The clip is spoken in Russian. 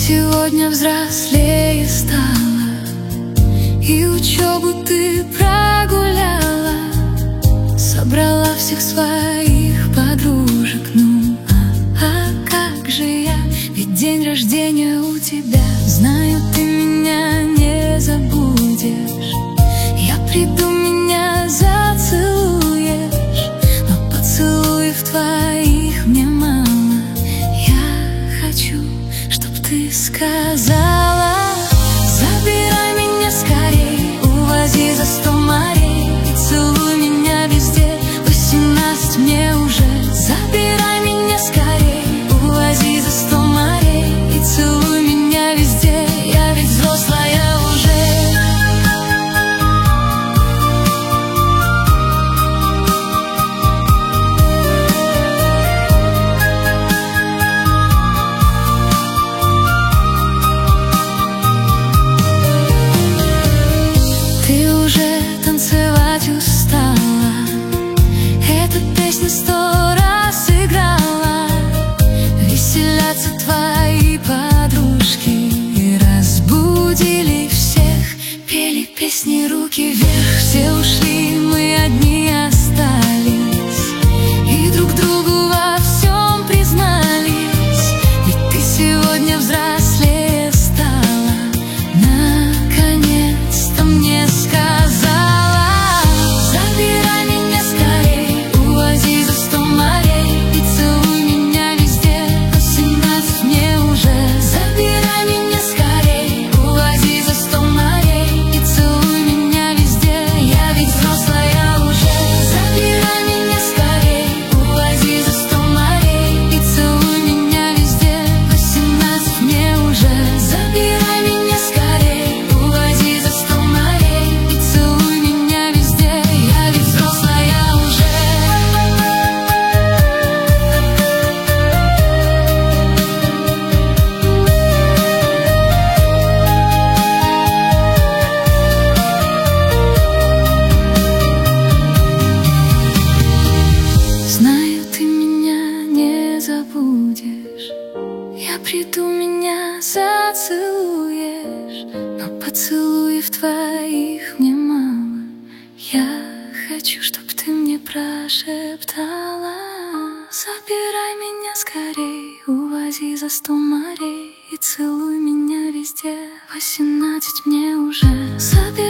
сегодня взрослее стала, и учебу ты прогуляла, собрала всех своих подружек. Ну, как же я, ведь день рождения у тебя. Знаю, ты меня не забудешь, я приду, меня зацелуешь, но поцелуев твоих мне мало. Я хочу, чтоб ты сказала: забирай меня скорей, увози за 100 морей и целуй меня везде. 18 мне уже. Забирай меня скорей, увози за 100 морей и целуй меня везде. Я ведь взрослая уже. Ты уже танцевать устала, эта песня 100 раз играла. Веселятся твои подружки, разбудили всех, пели песни руки вверх. Все ушли, мы одни остались, и друг другу во всем признались. Ведь ты сегодня взрослее стала, наконец-то мне сказала: забирай меня скорей, увози за 100 морей и целуй меня везде. 18 мне уже. Забирай меня скорей, увози за 100 морей и целуй меня везде. Я ведь взрослая уже. Забирай меня скорей, увози за 100 морей и целуй меня везде. 18 мне уже. Забирай меня скорей, увози за 100 морей и целуй меня везде. Я ведь взрослая уже. Знаю, ты меня не забудешь, я приду, меня зацелуешь, но поцелуев твоих мне мало. Я хочу, чтоб ты мне прошептала: забирай меня скорей, увози за 100 морей и целуй меня везде. 18 мне уже. Забирай